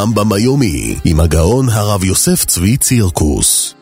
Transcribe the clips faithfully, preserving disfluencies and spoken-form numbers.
הרמב"ם היומי עם הגאון הרב יוסף צבי צירקוס.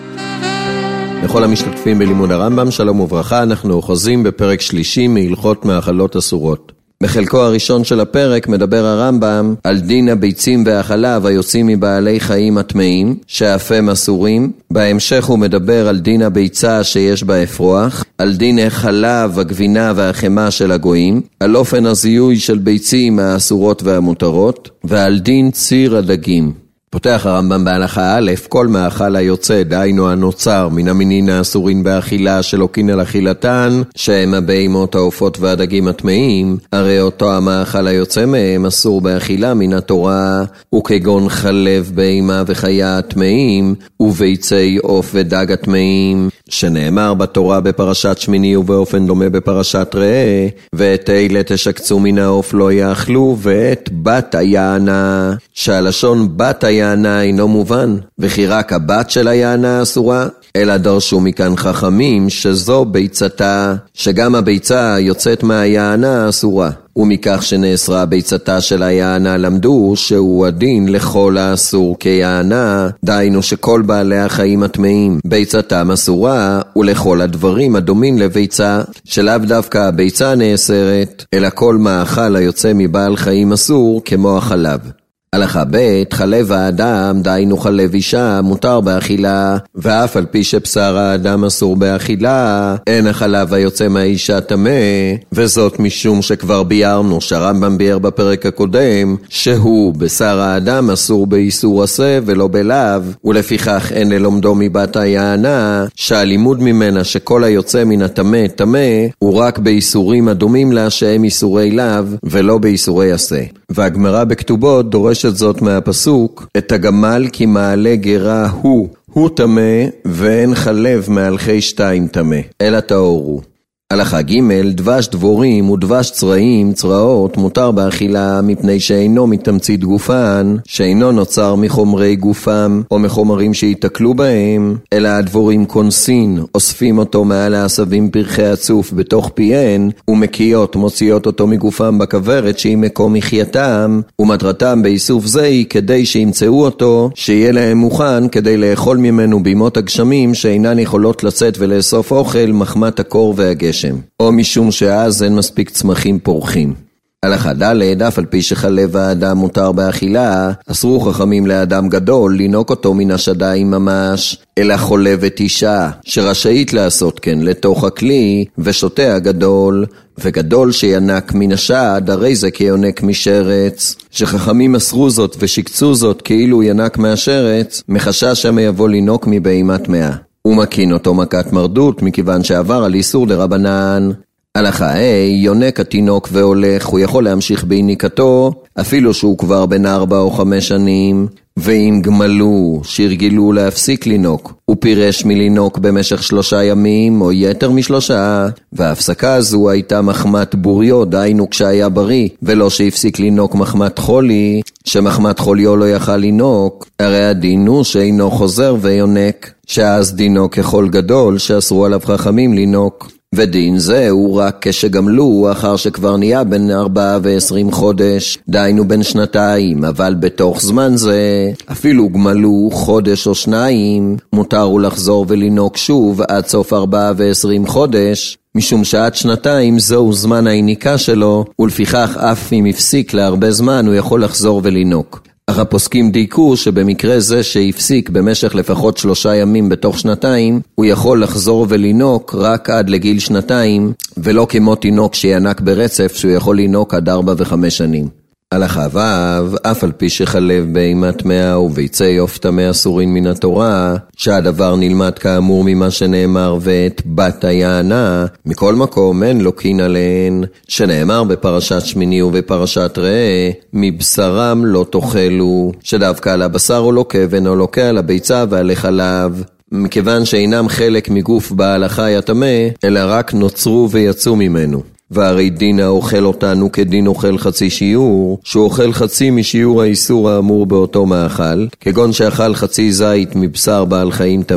לכל המשתתפים בלימוד הרמב"ם, שלום וברכה. אנחנו אוחזים בפרק שלישי מהלכות מאכלות אסורות. בחלקו הראשון של הפרק מדבר הרמב"ם על דין הביצים והחלב היוצאים מבעלי חיים הטמאים, שאף הם אסורים. בהמשך הוא מדבר על דין הביצה שיש בה אפרוח, על דין החלב, הגבינה והחמה של הגויים, על אופן הזיהוי של ביצים האסורות והמותרות, ועל דין ציר הדגים. פותח הרמב"ם בהלכה א', כל מאכל היוצא, דהיינו הנוצר, מן המינין האסורין באכילה שלא קין על אכילתן, שהם הבהמות, העופות והדגים הטמאים, הרי אותו המאכל היוצא מהם אסור באכילה מן התורה, וכגון חלב בהמה וחיה הטמאים, וביצי עוף ודג הטמאים, שנאמר בתורה בפרשת שמיני ובאופן דומה בפרשת ראה, ואת אלה תשקצו מן העוף לא יאכלו, ואת בת היענה, שהלשון בת היענה אינו מובן, וכי רק הבת של היענה אסורה, אלא דרשו מכאן חכמים שזו ביצתה, שגם הביצה יוצאת מהיענה אסורה. ומכך שנאסרה ביצתה של היענה למדו שהוא הדין לכל האסור כיענה, דהיינו שכל בעלי החיים הטמאים ביצתם אסורה, ולכל הדברים הדומים לביצה, שלאו דווקא הביצה נאסרת, אלא כל מאכל היוצא מבעל חיים אסור כמו החלב. הלכה ב', חלב האדם, דהיינו חלב אישה, מותר באכילה, ואף על פי שבשר האדם אסור באכילה, אין החלב היוצא מהאישה טמא, וזאת משום שכבר ביארנו, שהרמב"ם ביאר בפרק הקודם, שהוא בשר האדם אסור באיסור עשה ולא בלאו, ולפיכך אין ללומדו מבת היענה, שהלימוד ממנה שכל היוצא מן הטמא טמא, הוא רק באיסורים הדומים לה שהם איסורי לאו, ולא באיסורי עשה. והגמרא בכתובות דורשת זאת מהפסוק, את הגמל כי מעלה גרה הוא, הוא טמא, ואין חלב מהלכי שתיים טמא, אלא טהורו. הלכה ג', דבש דבורים ודבש צרעים, צרעות, מותר באכילה מפני שאינו מתמצית גופן, שאינו נוצר מחומרי גופם או מחומרים שיתקלו בהם, אלא הדבורים קונסין, אוספים אותו מעל העשבים פרחי הצוף בתוך פיהן, ומקיות מוציאות אותו מגופם בכברת שהיא מקום מחייתם, ומטרתם באיסוף זה היא כדי שימצאו אותו, שיהיה להם מוכן כדי לאכול ממנו בימות הגשמים שאינן יכולות לצאת ולאסוף אוכל מחמת הקור והגשם. או משום שאז אין מספיק צמחים פורחים. הלכה ד', אף על פי שחלב האדם מותר באכילה, אסרו חכמים לאדם גדול לינוק אותו מן השדיים ממש, אלא חולבת אישה, שרשאית לעשות כן לתוך הכלי, ושותה הגדול, וגדול שינק מן השד, הרי זה כיונק משרץ, שחכמים אסרו זאת ושקצו זאת כאילו ינק מהשרץ, מחשש שמה יבוא לינוק מבהמה טמאה. הוא מקין אותו מכת מרדות, מכיוון שעבר על איסור דרבנן. הלכה ה', יונק התינוק והולך, הוא יכול להמשיך בהיניקתו, אפילו שהוא כבר בן ארבע או חמש שנים, ואם גמלו, שהרגילו להפסיק לינוק, הוא פירש מלינוק במשך שלושה ימים, או יתר משלושה, וההפסקה הזו הייתה מחמת בוריו, דהיינו כשהיה בריא, ולא שהפסיק לינוק מחמת חולי, שמחמת חוליו לא יכל לינוק, הרי הדין הוא שאינו חוזר ויונק, שאז דינו ככל גדול, שאסרו עליו חכמים לינוק. ודין זה הוא רק כשגמלו אחר שכבר נהיה בין ארבע ועשרים חודש, דהיינו בין שנתיים, אבל בתוך זמן זה, אפילו גמלו חודש או שניים, מותר הוא לחזור ולינוק שוב עד סוף ארבע ועשרים חודש, משום שעד שנתיים זהו זמן העיניקה שלו, ולפיכך אף אם הפסיק להרבה זמן הוא יכול לחזור ולינוק. אך הפוסקים דייקו שבמקרה זה שהפסיק במשך לפחות שלושה ימים בתוך שנתיים, הוא יכול לחזור ולינוק רק עד לגיל שנתיים, ולא כמו תינוק שינק ברצף שהוא יכול לינוק עד ארבע וחמש שנים. הלכה ו', אף על פי שחלב בהמה טמאה וביצי עוף טמא אסורים מן התורה, שהדבר נלמד כאמור ממה שנאמר ואת בת היענה, מכל מקום אין לוקין עליהן, שנאמר בפרשת שמיני ובפרשת ראה, מבשרם לא תאכלו, שדווקא על הבשר הוא לוקה ואינו לוקה על הביצה ועל החלב, מכיוון שאינם חלק מגוף בעל החי הטמא, אלא רק נוצרו ויצאו ממנו. והרי דין האוכל אותנו כדין אוכל חצי שיעור, שהוא אוכל חצי משיעור האיסור האמור באותו מאכל, כגון שאכל חצי זית מבשר בעל חיים טמא,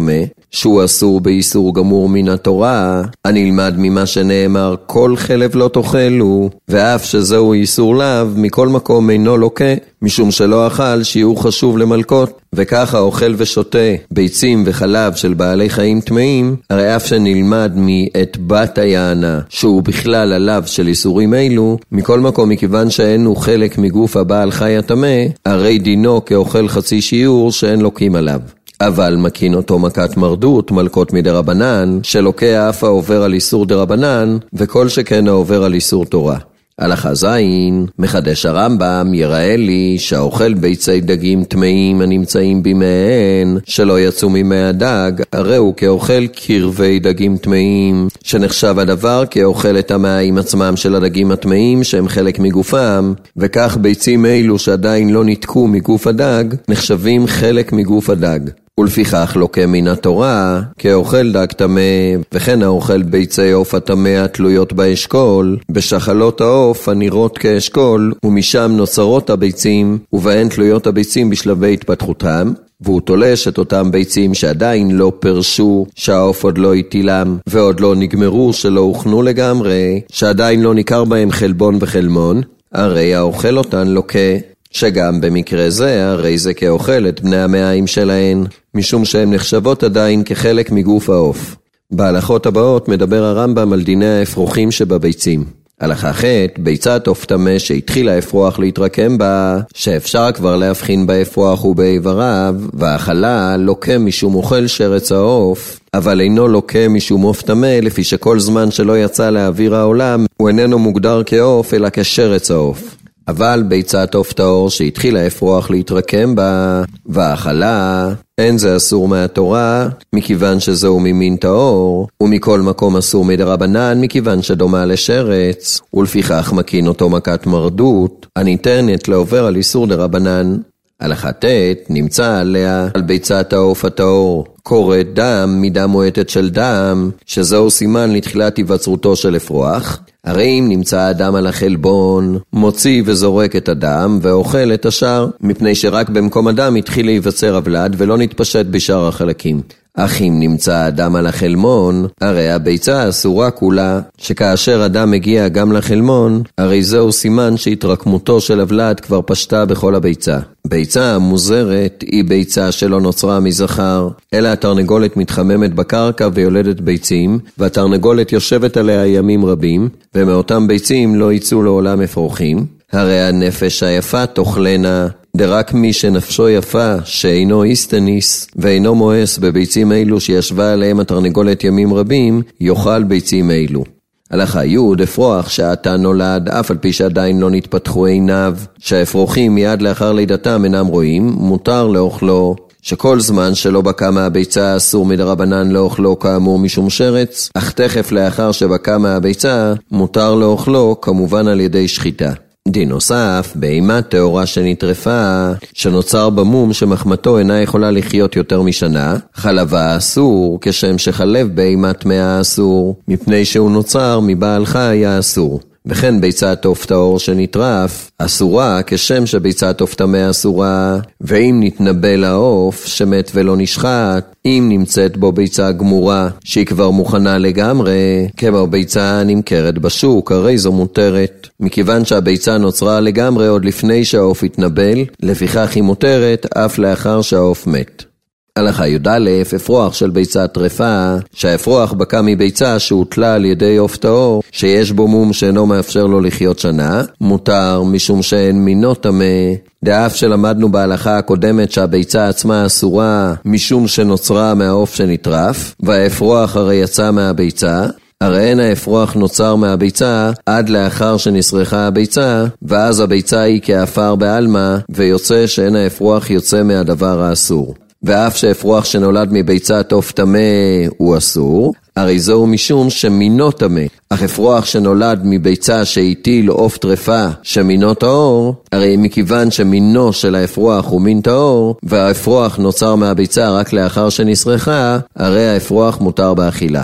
שהוא אסור באיסור גמור מן התורה, הנלמד ממה שנאמר כל חלב לא תאכלו, ואף שזהו איסור לאו, מכל מקום אינו לוקה, משום שלא אכל שיעור חשוב למלכות, וככה אוכל ושותה ביצים וחלב של בעלי חיים טמאים, הרי אף שנלמד מאת בת היענה, שהוא בכלל עליו של איסורים אלו, מכל מקום מכיוון שאינו חלק מגוף הבעל חי הטמא, הרי דינו כאוכל חצי שיעור שאין לוקים עליו. אבל מקין אותו מכת מרדות, מלכות מדרבנן, שלוקה אף העובר על איסור דרבנן, וכל שכן העובר על איסור תורה. הלכה זין, מחדש הרמב"ם, יראה לי שהאוכל ביצי דגים טמאים הנמצאים בימיהן, שלא יצאו ממי הדג, הרי הוא כאוכל קרבי דגים טמאים, שנחשב הדבר כאוכל את המים עצמם של הדגים הטמאים שהם חלק מגופם, וכך ביצים אלו שעדיין לא נתקו מגוף הדג, נחשבים חלק מגוף הדג. ולפיכך לוקה מן התורה, כאוכל דג טמא, וכן האוכל ביצי עוף הטמא התלויות באשכול, בשחלות העוף הנראות כאשכול, ומשם נוצרות הביצים, ובהן תלויות הביצים בשלבי התפתחותם, והוא תולש את אותם ביצים שעדיין לא פרשו, שהעוף עוד לא התילם, ועוד לא נגמרו, שלא הוכנו לגמרי, שעדיין לא ניכר בהם חלבון וחלמון, הרי האוכל אותן לוקה. שגם במקרה זה, הרי זה כאוכל את בני המעיים שלהן, משום שהן נחשבות עדיין כחלק מגוף העוף. בהלכות הבאות מדבר הרמב"ם על דיני האפרוחים שבביצים. הלכה ח' ביצת עוף טמא שהתחיל האפרוח להתרקם בה, שאפשר כבר להבחין באפרוח ובאיבריו, והאכלה לוקה משום אוכל שרץ העוף, אבל אינו לוקה משום עוף טמא, לפי שכל זמן שלא יצא לאוויר העולם, הוא איננו מוגדר כעוף אלא כשרץ העוף. אבל ביצת עוף טהור שהתחיל האפרוח להתרקם בה, והאכלה, אין זה אסור מהתורה, מכיוון שזהו ממין טהור, ומכל מקום אסור מדרבנן, מכיוון שדומה לשרץ, ולפיכך מקין אותו מכת מרדות, הניתנת לעובר על איסור דרבנן. הלכה ט' נמצא עליה על ביצת העוף הטהור, קורת דם מדם מועטת של דם, שזהו סימן לתחילת היווצרותו של אפרוח. הרי אם נמצא האדם על החלבון, מוציא וזורק את הדם ואוכל את השאר, מפני שרק במקום הדם התחיל להיווצר הבלד ולא נתפשט בשאר החלקים. אך אם נמצא האדם על החלמון, הרי הביצה אסורה כולה, שכאשר אדם מגיע גם לחלמון, הרי זהו סימן שהתרקמותו של הבלד כבר פשטה בכל הביצה. ביצה המוזרת היא ביצה שלא נוצרה מזכר, אלא התרנגולת מתחממת בקרקע ויולדת ביצים, והתרנגולת יושבת עליה ימים רבים, ומאותם ביצים לא יצאו לעולם אפרוחים. הרי הנפש היפה תאכלנה, דרק מי שנפשו יפה, שאינו איסטניס, ואינו מואס בביצים אלו שישבה עליהם התרנגולת ימים רבים, יאכל ביצים אלו. הלכה י' אפרוח שעתה נולד, אף על פי שעדיין לא נתפתחו עיניו, שהאפרוחים מיד לאחר לידתם אינם רואים, מותר לאוכלו, שכל זמן שלא בקע מהביצה אסור מדרבנן לאוכלו כאמור משום שרץ, אך תכף לאחר שבקע מהביצה, מותר לאוכלו כמובן על ידי שחיטה. דין נוסף, בהימת תאורה שנטרפה, שנוצר במום שמחמתו אינה יכולה לחיות יותר משנה, חלבה אסור, כשם שחלב בהימת טמאה אסור, מפני שהוא נוצר מבעל חי אסור. וכן ביצת עוף טהור שנטרף, אסורה, כשם שביצת עוף טמא אסורה, ואם נתנבל העוף שמת ולא נשחט, אם נמצאת בו ביצה גמורה שהיא כבר מוכנה לגמרי, כמו ביצה נמכרת בשוק, הרי זו מותרת. מכיוון שהביצה נוצרה לגמרי עוד לפני שהעוף התנבל, לפיכך היא מותרת אף לאחר שהעוף מת. הלכה י' אפרוח של ביצה טרפה, שהאפרוח בקע מביצה שהוטלה על ידי עוף טהור, שיש בו מום שאינו מאפשר לו לחיות שנה, מותר משום שאין מינו טמא. דאף שלמדנו בהלכה הקודמת שהביצה עצמה אסורה משום שנוצרה מהעוף שנטרף, והאפרוח הרי יצא מהביצה, הרי אין האפרוח נוצר מהביצה עד לאחר שנסרחה הביצה, ואז הביצה היא כאפר בעלמה, ויוצא שאין האפרוח יוצא מהדבר האסור. ואף שאפרוח שנולד מביצת עוף טמא הוא אסור, הרי זהו משום שמינו טמא. אך אפרוח שנולד מביצה שהטיל עוף טרפה שמינו טהור, הרי מכיוון שמינו של האפרוח הוא מין טהור, והאפרוח נוצר מהביצה רק לאחר שנסרחה, הרי האפרוח מותר באכילה.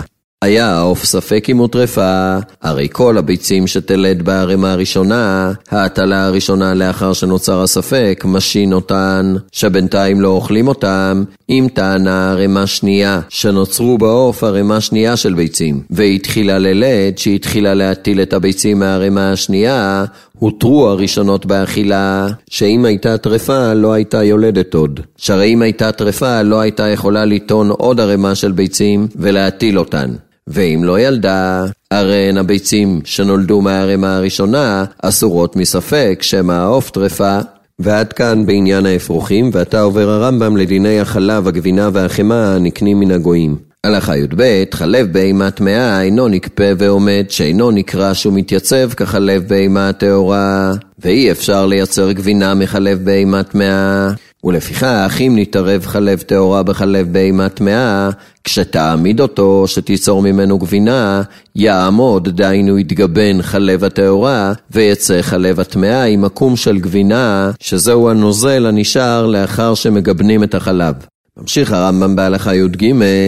היה העוף ספק אם הוא טרפה, הרי כל הביצים שתלד בערימה הראשונה, ההטלה הראשונה לאחר שנוצר הספק, משין אותן, שבינתיים לא אוכלים אותם, אם טענה ערימה שנייה, שנוצרו בעוף ערימה שנייה של ביצים, והתחילה ללד, שהתחילה להטיל את הביצים מהערימה השנייה, הותרו הראשונות באכילה, שאם הייתה טרפה לא הייתה יולדת עוד. שהרי אם הייתה טרפה לא הייתה יכולה ליטון עוד ערימה של ביצים ולהטיל אותן. ואם לא ילדה, הרי הן הביצים שנולדו מהערימה הראשונה אסורות מספק שמא העוף טרפה. ועד כאן בעניין האפרוחים, ואתה עובר הרמב"ם לדיני החלב, הגבינה והחמה הנקנים מן הגויים. הלכה י"ב, חלב בהמה טמאה אינו נקפה ועומד, שאינו נקרא שהוא מתייצב כחלב בהמה טהורה, ואי אפשר לייצר גבינה מחלב בהמה טמאה. ולפיכך, אם נתערב חלב טהורה בחלב בהמה טמאה, כשתעמיד אותו שתיצור ממנו גבינה, יעמוד, דיינו יתגבן חלב הטהורה, ויצא חלב הטמאה עם מקום של גבינה, שזהו הנוזל הנשאר לאחר שמגבנים את החלב. ממשיך הרמב"ם בהלכה י"ג,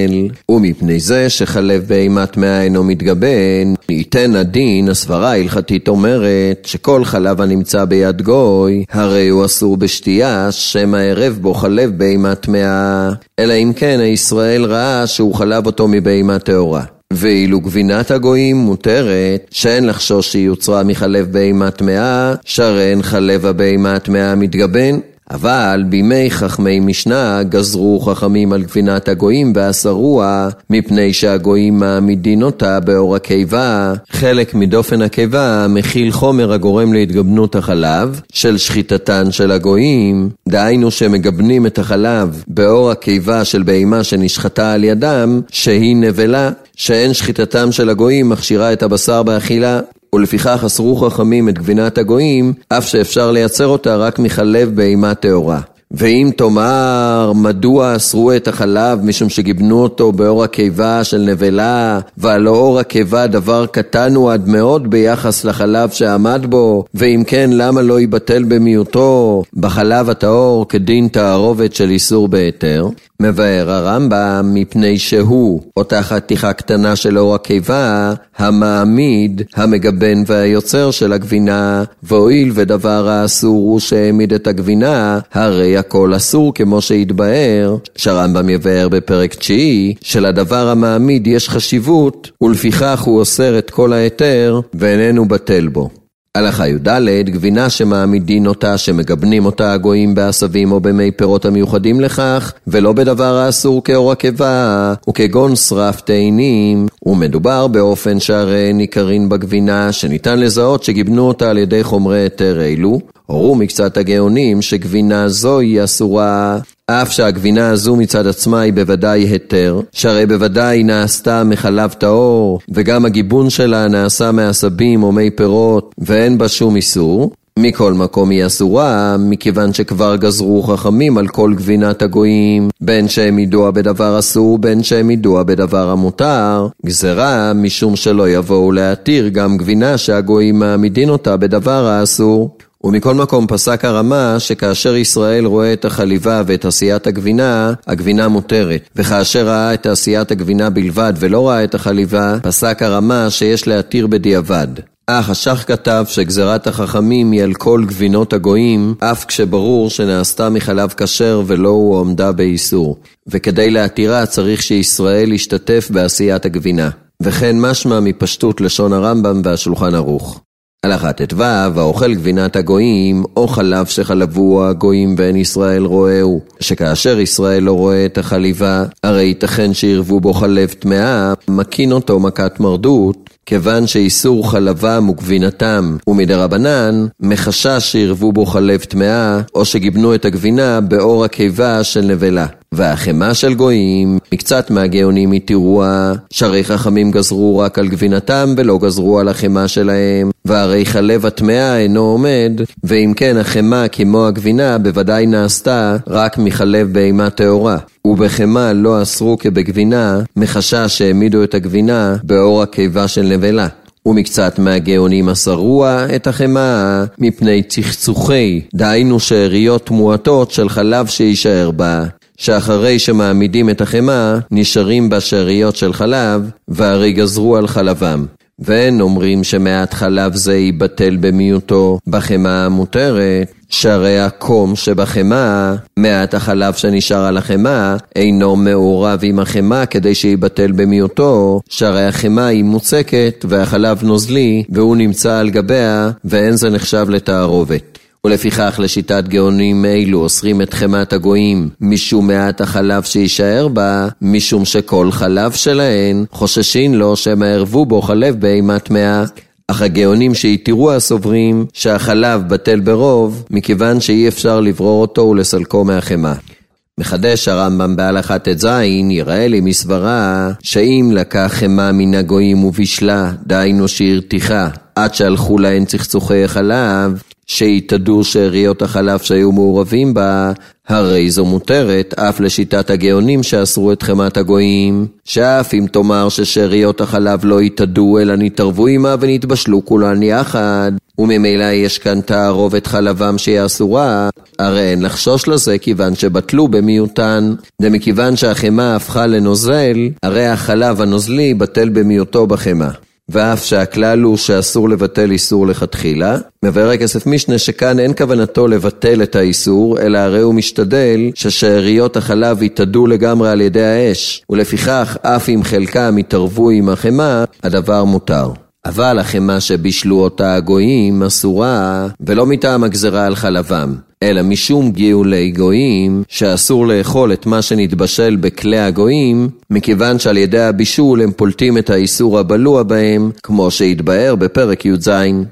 ומפני זה שחלב בהמה טמאה אינו מתגבן, ייתן הדין, הסברה ההלכתית אומרת שכל חלב הנמצא ביד גוי, הרי הוא אסור בשתייה, שמא ערב בו חלב בהמה טמאה, אלא אם כן הישראל ראה שהוא חלב אותו מבהמה טהורה. ואילו גבינת הגויים מותרת, שאין לחשוש שהיא יוצרה מחלב בהמה טמאה, שהרי חלב הבהמה טמאה מתגבן. אבל בימי חכמי משנה גזרו חכמים על גבינת הגויים ואסרוה, מפני שהגויים מעמידין אותה באור הקיבה. חלק מדופן הקיבה מכיל חומר הגורם להתגבנות החלב של שחיטתן של הגויים, דהיינו שמגבנים את החלב באור הקיבה של בהמה שנשחטה על ידם, שהיא נבלה, שאין שחיטתם של הגויים מכשירה את הבשר באכילה. ולפיכך אסרו חכמים את גבינת הגויים, אף שאפשר לייצר אותה רק מחלב בהמה טהורה. ואם תאמר, מדוע אסרו את החלב משום שגיבנו אותו באור הקיבה של נבלה, ועל אור הקיבה דבר קטן הוא עד מאוד ביחס לחלב שעמד בו, ואם כן למה לא יבטל במיעוטו בחלב הטהור כדין תערובת של איסור בהיתר? מבאר הרמב"ם, מפני שהוא אותה חתיכה קטנה של אור הקיבה, המעמיד, המגבן והיוצר של הגבינה, והואיל ודבר האסור הוא שהעמיד את הגבינה, הרי הכל אסור כמו שהתבאר, שהרמב"ם יבאר בפרק תשיעי, שלדבר המעמיד יש חשיבות, ולפיכך הוא אוסר את כל היתר, ואיננו בטל בו. הלכה י"ד, גבינה שמעמידין אותה, שמגבנים אותה הגויים בעשבים או במי פירות המיוחדים לכך, ולא בדבר האסור כאור הקיבה, וכגון שרף תאנים, ומדובר באופן שהרי ניכרין בגבינה, שניתן לזהות שגיבנו אותה על ידי חומרי היתר אלו. הורו מקצת הגאונים שגבינה זו היא אסורה, אף שהגבינה הזו מצד עצמה היא בוודאי היתר, שהרי בוודאי נעשתה מחלב טהור, וגם הגיבון שלה נעשה מעשבים או מי פירות, ואין בה שום איסור. מכל מקום היא אסורה, מכיוון שכבר גזרו חכמים על כל גבינת הגויים, בין שהם ידוע בדבר אסור, בין שהם ידוע בדבר המותר, גזרה משום שלא יבואו להתיר גם גבינה שהגויים מעמידין אותה בדבר האסור. ומכל מקום פסק הרמה שכאשר ישראל רואה את החליבה ואת עשיית הגבינה, הגבינה מותרת. וכאשר ראה את עשיית הגבינה בלבד ולא ראה את החליבה, פסק הרמה שיש להתיר בדיעבד. אך השח כתב שגזרת החכמים היא על כל גבינות הגויים, אף כשברור שנעשתה מחלב כשר ולא הוא עומדה באיסור. וכדי להתירה צריך שישראל ישתתף בעשיית הגבינה. וכן משמע מפשטות לשון הרמב"ם והשולחן ערוך. הלכה ט"ו, האוכל גבינת הגויים, או חלב שחלבו הגויים ואין ישראל רואהו, שכאשר ישראל לא רואה את החליבה, הרי ייתכן שירבו בו חלב טמאה, מקין אותו מכת מרדות, כיוון שאיסור חלבם וגבינתם ומדרבנן, מחשש שירבו בו חלב טמאה, או שגיבנו את הגבינה באור הקיבה של נבלה. והחמה של גויים, מקצת מהגאונים התירוה, שהרי חכמים גזרו רק על גבינתם ולא גזרו על החמה שלהם, והרי חלב הטמאה אינו עומד, ואם כן החמה כמו הגבינה בוודאי נעשתה רק מחלב בהמה טהורה. ובחמה לא אסרו כבגבינה, מחשש שהעמידו את הגבינה באור הקיבה של נבלה. ומקצת מהגאונים אסרוה את החמה מפני צחצוחי, דהיינו שאריות מועטות של חלב שישאר בה, שאחרי שמעמידים את החמה, נשארים בה שאריות של חלב, והרי גזרו על חלבם. ואין אומרים שמעט חלב זה ייבטל במיעוטו בחמה המותרת, שהרי הקום שבחמה, מעט החלב שנשאר על החמה, אינו מעורב עם החמה כדי שיבטל במיעוטו, שהרי החמה היא מוצקת והחלב נוזלי והוא נמצא על גביה ואין זה נחשב לתערובת. ולפיכך לשיטת גאונים אלו אוסרים את חמת הגויים משום מעט החלב שישאר בה, משום שכל חלב שלהן חוששין לו שמה ערבו בו חלב בהמה טמאה. אך הגאונים שיתירו הסוברים שהחלב בטל ברוב, מכיוון שאי אפשר לברור אותו ולסלקו מהחמה. מחדש הרמב"ם בהלכת ט"ז, יראה לי מסברה שאם לקח חמה מן הגויים ובישלה, דהיינו שהרתיחה, עד שהלכו להן צחצוחי חלב, שיתדעו שאריות החלב שהיו מעורבים בה, הרי זו מותרת אף לשיטת הגאונים שאסרו את חמת הגויים, שאף אם תאמר ששאריות החלב לא יתדעו אלא נתערבו עמה ונתבשלו כולן יחד, וממילא יש כאן תערובת חלבם שהיא אסורה, הרי אין לחשוש לזה כיוון שבטלו במיעוטן, ומכיוון שהחמה הפכה לנוזל, הרי החלב הנוזלי בטל במיעוטו בחמה. ואף שהכלל הוא שאסור לבטל איסור לכתחילה, מבאר הכסף משנה שכאן אין כוונתו לבטל את האיסור, אלא הרי הוא משתדל ששאריות החלב יתאדו לגמרי על ידי האש, ולפיכך אף אם חלקם יתערבו עם החמה, הדבר מותר. אבל החמה שבישלו אותה הגויים אסורה, ולא מטעם הגזרה על חלבם, אלא משום גאולי גויים, שאסור לאכול את מה שנתבשל בכלי הגויים, מכיוון שעל ידי הבישול הם פולטים את האיסור הבלוע בהם, כמו שהתבאר בפרק י"ז.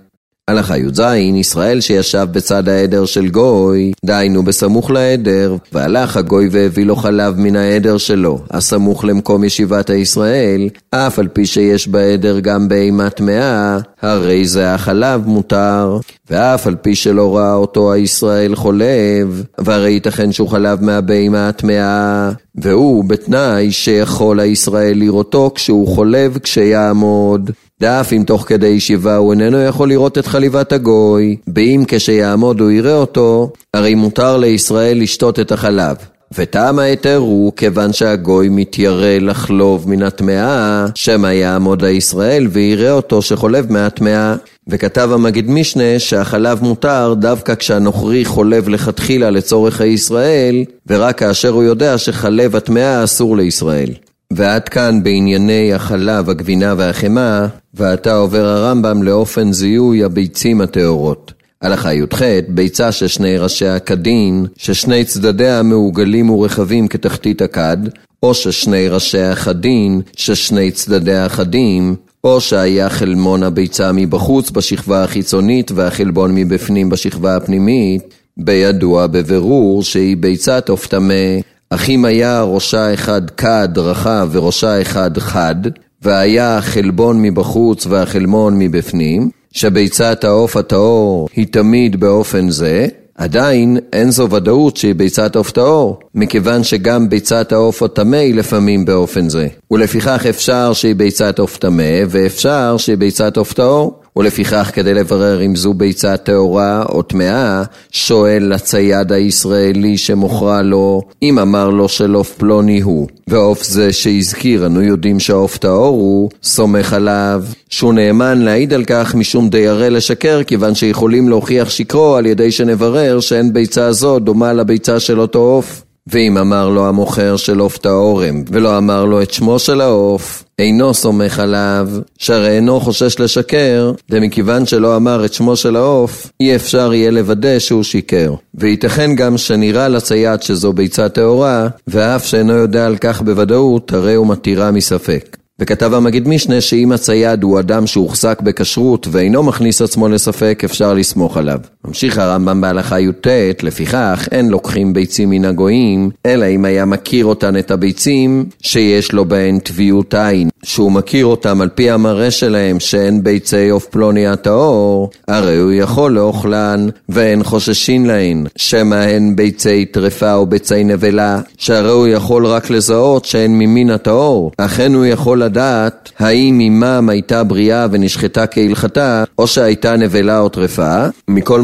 הלכה י"ז, ישראל שישב בצד העדר של גוי, דהיינו בסמוך לעדר, והלך הגוי והביא לו חלב מן העדר שלו, הסמוך למקום ישיבת הישראל, אף על פי שיש בעדר גם בהמה טמאה, הרי זה החלב מותר, ואף על פי שלא ראה אותו הישראל חולב, והרי ייתכן שהוא חלב מהבהמה הטמאה, והוא בתנאי שיכול הישראל לראותו כשהוא חולב כשיעמוד. דאף אם תוך כדי ישיבה הוא איננו יכול לראות את חליבת הגוי, ואם כשיעמוד הוא יראה אותו, הרי מותר לישראל לשתות את החלב. וטעם ההיתר הוא כיוון שהגוי מתיירא לחלוב מן הטמאה, שמא יעמוד לישראל ויראה אותו שחולב מהטמאה. וכתב המגיד משנה שהחלב מותר דווקא כשהנוכרי חולב לכתחילה לצורך הישראל, ורק כאשר הוא יודע שחלב הטמאה אסור לישראל. ועד כאן בענייני החלב, הגבינה והחמה, ועתה עובר הרמב"ם לאופן זיהוי הביצים הטהורות. הלכה י"ח, ביצה ששני ראשי הכדין, ששני צדדיה מעוגלים ורחבים כתחתית הכד, או ששני ראשי החדין, ששני צדדיה החדים, או שהיה חלמון הביצה מבחוץ בשכבה החיצונית והחלבון מבפנים בשכבה הפנימית, בידוע בבירור שהיא ביצת עוף טמא, אך אם היה ראשה אחד כד רחב וראשה אחד חד, והיה החלבון מבחוץ והחלמון מבפנים, שביצת העוף הטהור היא תמיד באופן זה, עדיין אין זו ודאות שהיא ביצת עוף טהור, מכיוון שגם ביצת העוף הטמא היא לפעמים באופן זה. ולפיכך אפשר שהיא ביצת עוף טמא, ואפשר שהיא ביצת עוף טהור. ולפיכך כדי לברר אם זו ביצה טהורה או טמאה, שואל לצייד הישראלי שמוכרה לו, אם אמר לו של עוף פלוני הוא, ועוף זה שהזכיר, אנו יודעים שהעוף טהור הוא, סומך עליו, שהוא נאמן להעיד על כך משום דיירה לשקר, כיוון שיכולים להוכיח שקרו על ידי שנברר שאין ביצה זו דומה לביצה של אותו עוף. ואם אמר לו המוכר של עוף טהורם, ולא אמר לו את שמו של העוף, אינו סומך עליו, שהרי אינו חושש לשקר, ומכיוון שלא אמר את שמו של העוף, אי אפשר יהיה לוודא שהוא שיקר. וייתכן גם שנראה לצייד שזו ביצה טהורה, ואף שאינו יודע על כך בוודאות, הרי הוא מתירה מספק. וכתב המגיד משנה שאם הצייד הוא אדם שהוחזק בכשרות ואינו מכניס עצמו לספק, אפשר לסמוך עליו. ממשיך הרמב"ם בהלכה י"ט, לפיכך אין לוקחים ביצים מן הגויים, אלא אם היה מכיר אותן את הביצים שיש לו בהן טביות עין, שהוא מכיר אותם על פי המראה שלהם שאין ביצי עוף פלוני הטהור, הרי הוא יכול לאוכלן ואין חוששין להן, שמא הן ביצי טרפה או ביצי נבלה, שהרי הוא יכול רק לזהות שהן ממין הטהור, אכן הוא יכול לדעת האם ממם הייתה בריאה ונשחטה כהלכתה, או שהייתה נבלה או טרפה. מכל מקום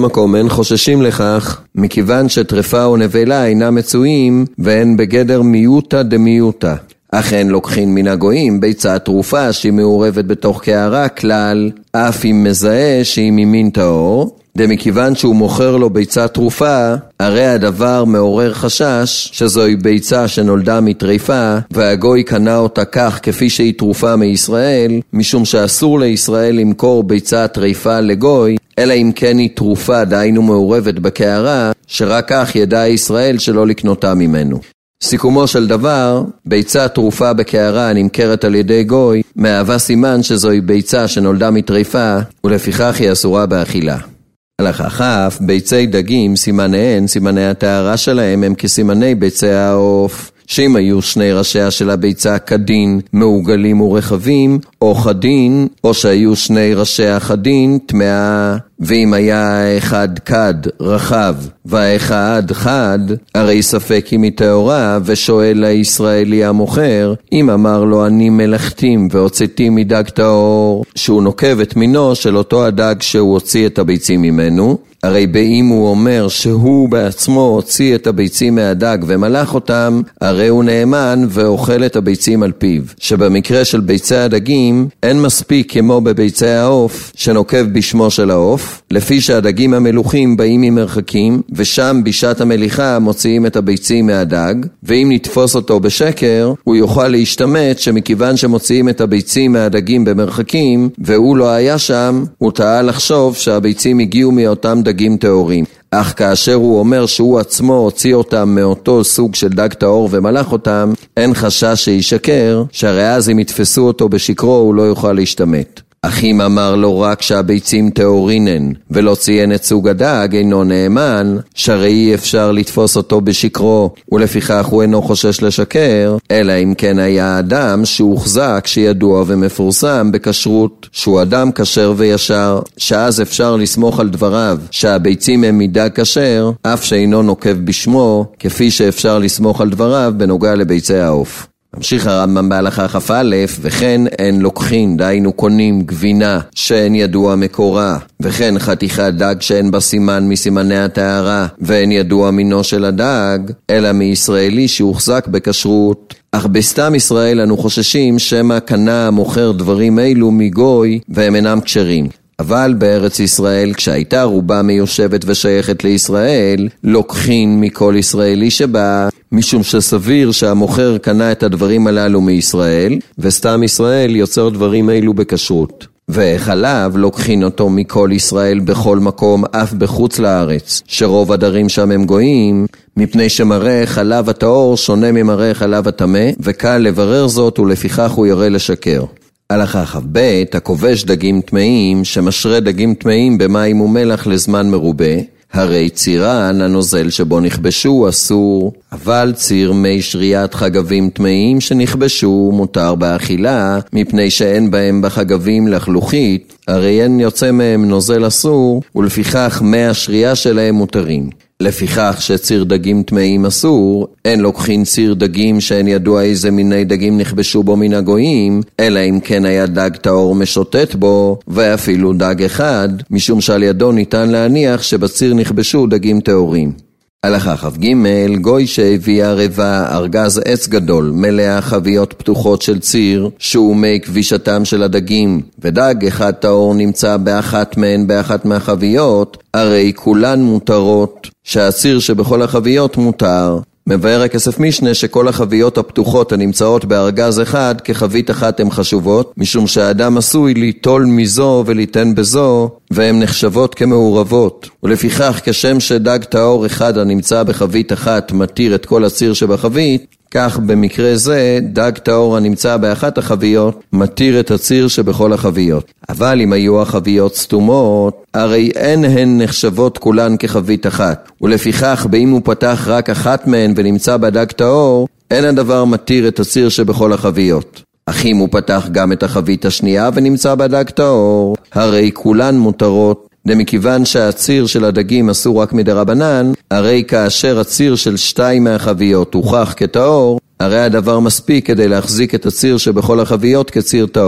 מקום אין חוששים לכך, מכיוון שטרפה או נבלה אינם מצויים, והן בגדר מיוטה דמיוטה. אך אין לוקחין מן הגויים ביצה תרופה שהיא מעורבת בתוך קערה כלל, אף אם מזהה שהיא ממין טהור, דמכיוון שהוא מוכר לו ביצה תרופה, הרי הדבר מעורר חשש שזוהי ביצה שנולדה מטריפה, והגוי קנה אותה כך כפי שהיא תרופה מישראל, משום שאסור לישראל למכור ביצה טריפה לגוי, אלא אם כן היא תרופה דהיינו מעורבת בקערה, שרק כך ידע ישראל שלא לקנותה ממנו. סיכומו של דבר, ביצה תרופה בקערה הנמכרת על ידי גוי, מהווה סימן שזוהי ביצה שנולדה מטריפה, ולפיכך היא אסורה באכילה. הלכה כ' ביצי דגים, סימניהן, סימני הטהרה שלהם הם כסימני ביצי העוף, שאם היו שני ראשיה של הביצה כדין, מעוגלים ורחבים, או חדין, או שהיו שני ראשיה חדין, טמאה, ואם היה האחד כד, רחב, והאחד חד, הרי ספק אם היא טהורה, ושואל לישראלי המוכר, אם אמר לו אני מלאכתים והוצאתי מדג טהור, שהוא נוקב את מינו של אותו הדג שהוא הוציא את הביצים ממנו, הרי באם הוא אומר שהוא בעצמו הוציא את הביצים מהדג ומלח אותם, הרי הוא נאמן ואוכל את הביצים על פיו. שבמקרה של ביצי הדגים, אין מספיק כמו בביצי העוף, שנוקב בשמו של העוף, לפי שהדגים המלוחים באים ממרחקים, ושם בשעת המליחה מוציאים את הביצים מהדג, ואם נתפוס אותו בשקר, הוא יוכל להשתמט שמכיוון שמוציאים את הביצים מהדגים במרחקים, והוא לא היה שם, הוא טעה לחשוב שהביצים הגיעו מאותם דגים טהורים. אך כאשר הוא אומר שהוא עצמו הוציא אותם מאותו סוג של דג טהור ומלח אותם, אין חשש שישקר, שהרי אז אם יתפסו אותו בשקרו הוא לא יוכל להשתמט. אך אם אמר לו רק שהביצים טהורינן, ולא ציין את סוג הדג, אינו נאמן, שהרי אי אפשר לתפוס אותו בשקרו, ולפיכך הוא אינו חושש לשקר, אלא אם כן היה אדם שהוחזק, שידוע ומפורסם בכשרות, שהוא אדם כשר וישר, שאז אפשר לסמוך על דבריו, שהביצים הם מדג כשר, אף שאינו נוקב בשמו, כפי שאפשר לסמוך על דבריו בנוגע לביצי העוף. ממשיך הרמב"ם בהלכה כ"א, וכן אין לוקחין, דהיינו קונים גבינה שאין ידוע מקורה, וכן חתיכת דג שאין בה סימן מסימני הטהרה, ואין ידוע מינו של הדג, אלא מישראלי שהוחזק בכשרות. אך בסתם ישראל אנו חוששים שמא קנה המוכר דברים אלו מגוי והם אינם כשרים. אבל בארץ ישראל, כשהייתה רובה מיושבת ושייכת לישראל, לוקחין מכל ישראלי שבא, משום שסביר שהמוכר קנה את הדברים הללו מישראל, וסתם ישראל יוצר דברים אלו בכשרות. וחלב לוקחין אותו מכל ישראל בכל מקום, אף בחוץ לארץ, שרוב הדרים שם הם גויים, מפני שמראה חלב הטהור שונה ממראה חלב הטמא, וקל לברר זאת ולפיכך הוא יראה לשקר. הלכה כ"ב, הכובש דגים טמאים, שמשרה דגים טמאים במים ומלח לזמן מרובה, הרי צירן הנוזל שבו נכבשו אסור, אבל ציר מי שריית חגבים טמאים שנכבשו מותר באכילה, מפני שאין בהם בחגבים לחלוכית, הרי אין יוצא מהם נוזל אסור, ולפיכך מי השרייה שלהם מותרים. לפיכך שציר דגים טמאים אסור, אין לוקחין ציר דגים שאין ידוע איזה מיני דגים נכבשו בו מן הגויים, אלא אם כן היה דג טהור משוטט בו, ואפילו דג אחד, משום שעל ידו ניתן להניח שבציר נכבשו דגים טהורים. הלכה כ"ג, גוי שהביא ערבה ארגז עץ גדול, מלאה חביות פתוחות של ציר, שהוא מי כבישתם של הדגים, ודג אחד טהור נמצא באחת מהן באחת מהחביות, הרי כולן מותרות, שהציר שבכל החביות מותר. מבאר הכסף משנה שכל החביות הפתוחות הנמצאות בארגז אחד כחבית אחת הן חשובות, משום שהאדם עשוי ליטול מזו וליתן בזו, והן נחשבות כמעורבות. ולפיכך כשם שדג טהור אחד הנמצא בחבית אחת מתיר את כל הציר שבחבית, כך במקרה זה דג טהור הנמצא באחת החביות מתיר את הציר שבכל החביות. אבל אם היו החביות סתומות, הרי אין הן נחשבות כולן כחבית אחת, ולפיכך באם הוא פתח רק אחת מהן ונמצא בדג טהור, אין הדבר מתיר את הציר שבכל החביות. אך אם הוא פתח גם את החבית השנייה ונמצא בדג טהור, הרי כולן מותרות, מכיוון שהציר של הדגים אסור רק מדרבנן, הרי כאשר הציר של שתיים מהחביות הוכח כטהור, הרי הדבר מספיק כדי להחזיק את הציר שבכל החביות כציר טהור.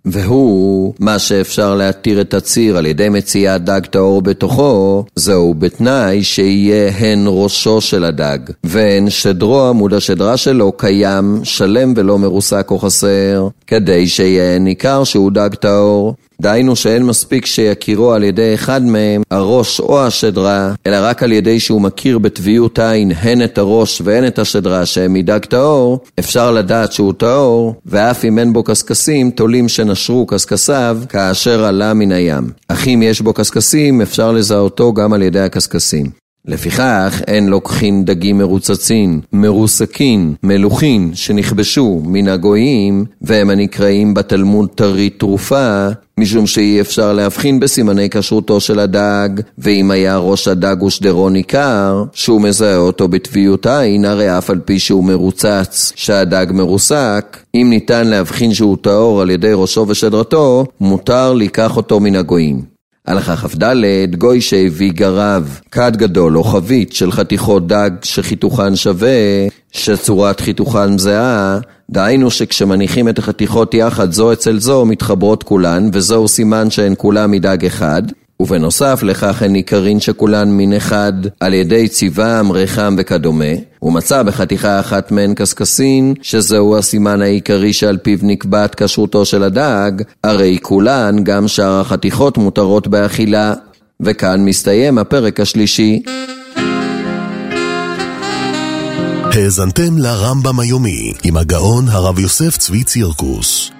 והוא מה שאפשר להתיר את הציר על ידי מציאת דג טהור בתוכו, זהו בתנאי שיהיה הן ראשו של הדג, והן שדרו, עמוד השדרה שלו, קיים, שלם ולא מרוסק או חסר, כדי שיהיה ניכר שהוא דג טהור. דהיינו שאין מספיק שיכירו על ידי אחד מהם, הראש או השדרה, אלא רק על ידי שהוא מכיר בטבעיות עין הן את הראש והן את השדרה שהם מדג טהור, אפשר לדעת שהוא טהור, ואף אם אין בו קסקסים, תולים שנשרו קסקסיו כאשר עלה מן הים. אך אם יש בו קסקסים, אפשר לזהותו גם על ידי הקסקסים. לפיכך אין לוקחין דגים מרוצצין, מרוסקין, מלוכין שנכבשו מן הגויים, והם הנקראים בתלמוד טרי תרופה, משום שאי אפשר להבחין בסימני כשרותו של הדג, ואם היה ראש הדג ושדרו ניכר, שהוא מזהה אותו בטבעיות עין, הרי אף על פי שהוא מרוצץ, שהדג מרוסק, אם ניתן להבחין שהוא טהור על ידי ראשו ושדרתו, מותר לקח אותו מן הגויים. הלכה כ"ד, גוי שהביא גרב, כד גדול או חבית של חתיכות דג שחיתוכן שווה, שצורת חיתוכן זהה, דהיינו שכשמניחים את החתיכות יחד זו אצל זו מתחברות כולן, וזהו סימן שהן כולן מדג אחד, ובנוסף לכך הן ניכרין שכולן מין אחד על ידי צבעם, ריחם וכדומה, ומצא בחתיכה אחת מהן קסקסין, שזהו הסימן העיקרי שעל פיו נקבעת כשרותו של הדג, הרי כולן גם שאר החתיכות מותרות באכילה. וכאן מסתיים הפרק השלישי. האזנתם לרמב"ם היומי עם הגאון הרב יוסף צבי צירקוס.